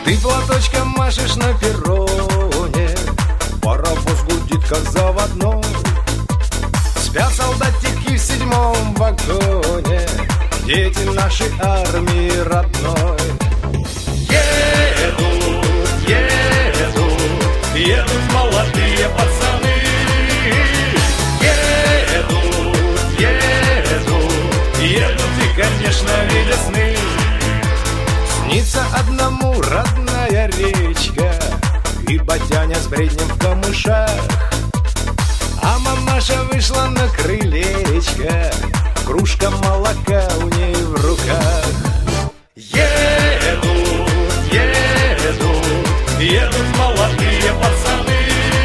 Ты платочком машешь на перроне, паровоз гудит, как заводной. Спят солдатики в 7-м вагоне, дети нашей армии родной. Едут, едут, едут молодые пацаны. Едут, едут, едут и, конечно, видят сны. Снится одному родная речка и батяня с бреднем в камышах. А мамаша вышла на крылечко, кружка молока у ней в руках. Едут, едут, едут молодые пацаны.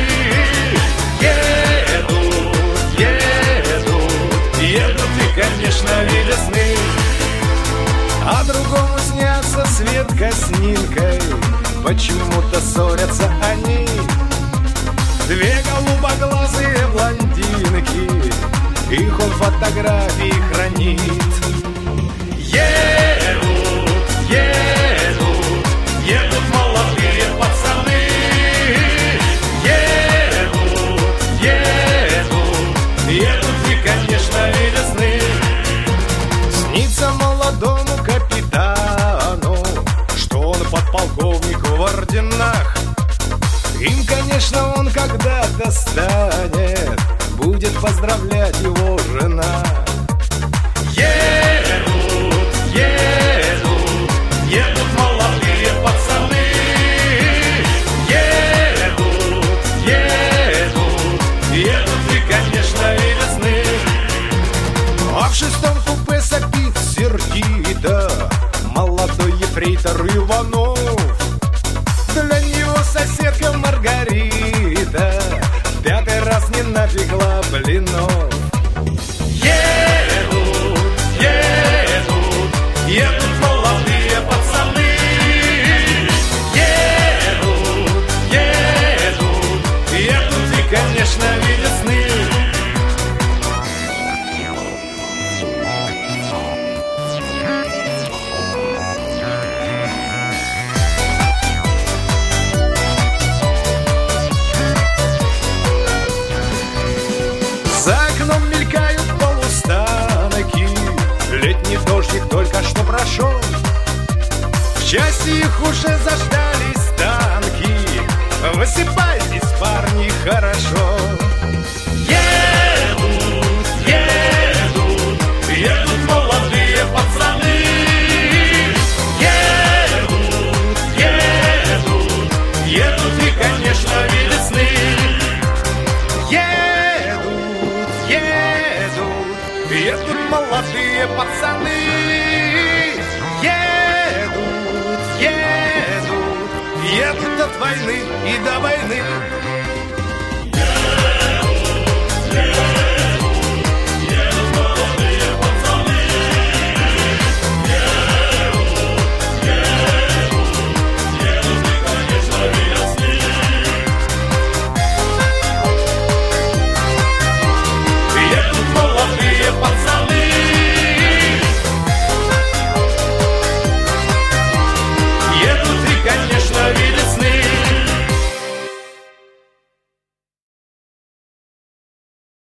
Едут, едут, едут и, конечно, видят сны. А другому снятся Светка с Нинкой, почему-то ссорятся они. Две голубоглазые блондинки, их он фотографии хранит. Едут, едут, едут молодые пацаны. Едут, едут, едут и, конечно, видят сны. Снится молодому капитану, что он подполковник в орденах. Им, конечно, он когда-то станет, будет поздравлять его жена. Едут, едут, едут молодые пацаны. Едут, едут, едут и, конечно, видят сны. А в 6-м купе сопит сердито молодой ефрейтор Иванов. Для него соседка Маргарита 5-й раз не напекла блинов. Едут, едут, едут молодые пацаны. Едут, едут, едут и, конечно, видят сны. За окном мелькают полустанки, летний дождик только что прошел. В части их уже заждались танки, высыпайтесь, парни, хорошо. Едут, едут, едут молодые пацаны. Едут, едут, едут и, конечно, видят сны. Едут молодые пацаны. Едут, едут, едут от войны и до войны.